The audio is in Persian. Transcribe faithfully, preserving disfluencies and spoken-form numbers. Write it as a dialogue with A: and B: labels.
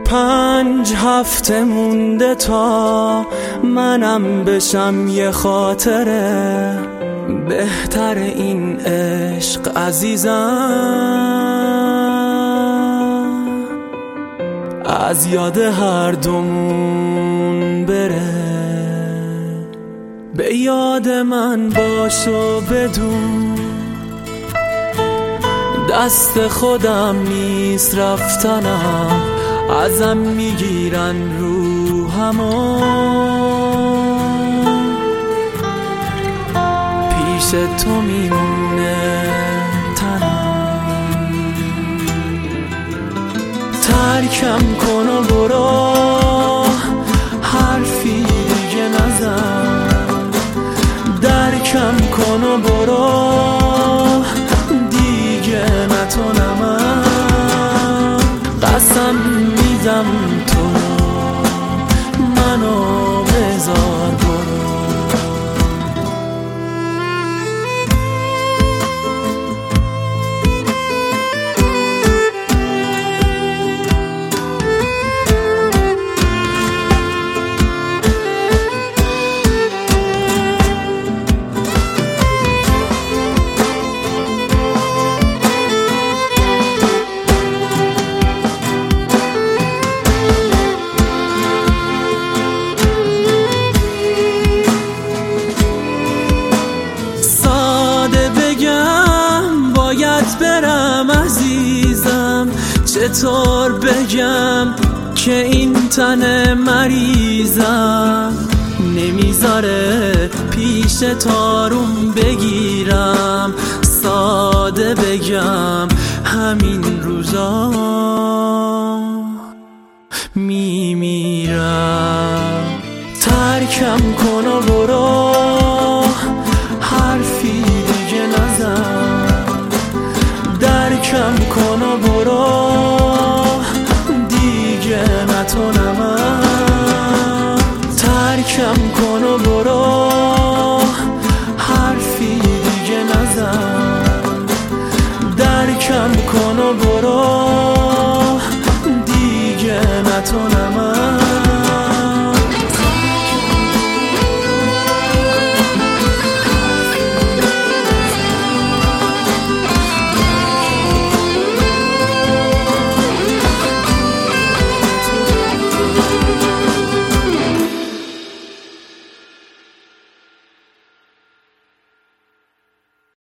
A: پنج هفته مونده تا منم بشم یه خاطره، بهتر این عشق عزیزم از یاد هر دومون بره. به یاد من باش و بدون دست خودم نیست رفتنم، ازم میگیرن روحمو، پیش تو میمونه تنم. ترکم کن و برو، حرفی دیگه نزن، درکم کن و برو، دیگه نتونم. قسم میدم تو منو بذار برو. برم عزیزم، چطور بگم که این تن مریضم نمیذاره پیش تاروم بگیرم. ساده بگم همین روزا میمیرم. ترکم کن و برو، حرفی دیگه نزن، درکم کن و برو، دیگه نتونم. ترکم کن و برو، حرفی دیگه نزن، درکم کن و برو،